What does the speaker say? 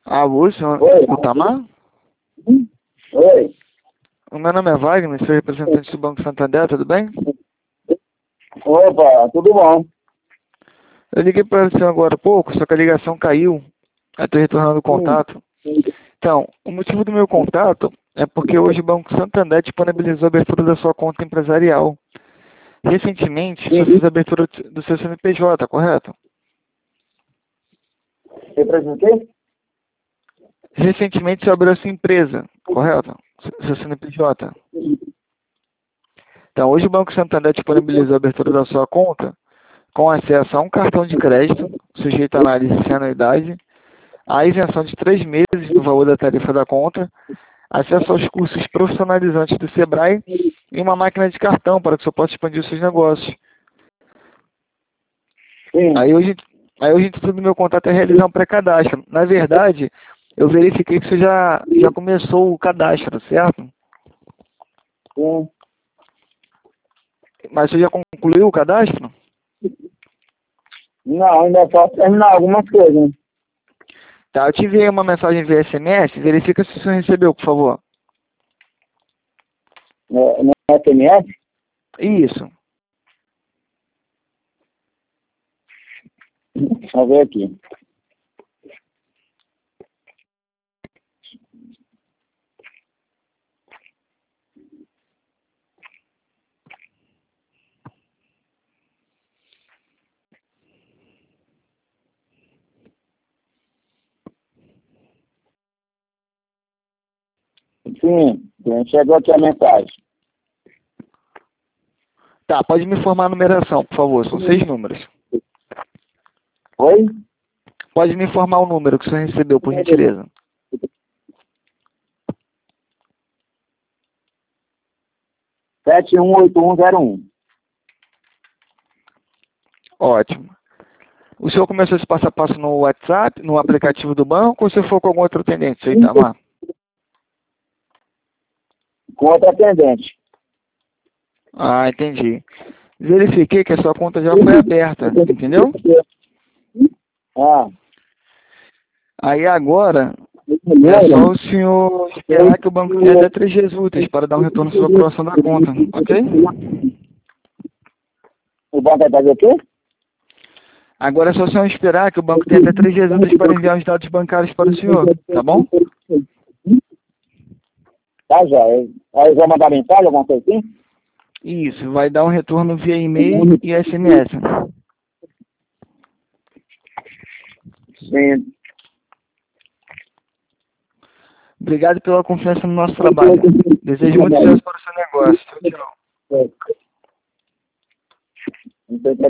Alô, senhor Oi. Utamar? Oi. O meu nome é Wagner, sou representante do Banco Santander, tudo bem? Opa, tudo bom? Eu liguei para o senhor agora há pouco, só que a ligação caiu. Eu estou retornando o contato. Então, o motivo do meu contato é porque hoje o Banco Santander disponibilizou a abertura da sua conta empresarial. Recentemente, o senhor fez a abertura do seu CNPJ, correto? Representei? Recentemente, o senhor abriu a sua empresa, correto? Seu CNPJ. Então, hoje o Banco Santander disponibilizou a abertura da sua conta com acesso a um cartão de crédito, sujeito à análise sem anuidade, a isenção de 3 meses do valor da tarifa da conta, acesso aos cursos profissionalizantes do Sebrae e uma máquina de cartão para que você possa expandir os seus negócios. Sim. Aí o intuito do meu contato é realizar um pré-cadastro. Na verdade, eu verifiquei que você já começou o cadastro, certo? Sim. Mas você já concluiu o cadastro? Não, ainda falta terminar algumas coisas. Tá, eu te enviei uma mensagem via SMS, verifica se você recebeu, por favor. No SMS? Isso. Deixa eu ver aqui. Sim, chegou aqui a mensagem. Tá, pode me informar a numeração, por favor. São 6 números. Oi? Pode me informar o número que você recebeu, por gentileza. 718101. Ótimo. O senhor começou esse passo a passo no WhatsApp, no aplicativo do banco, ou você foi com algum outro atendente, seu Itamar? Com outra atendente. Ah, entendi. Verifiquei que a sua conta já foi aberta, entendeu? Ah. Aí agora, é só o senhor esperar que o banco tenha até 3 dias úteis para dar um retorno sobre a aprovação da conta, ok? O banco vai fazer o quê? Agora é só o senhor esperar que o banco tenha até 3 dias úteis para enviar os dados bancários para o senhor, tá bom? Tá, já. Aí eu vou mandar mensagem, alguma coisa assim? Isso, vai dar um retorno via e-mail e SMS. Sim. Obrigado pela confiança no nosso trabalho. Desejo muito sucesso para o seu negócio. Tchau, tchau. Não sei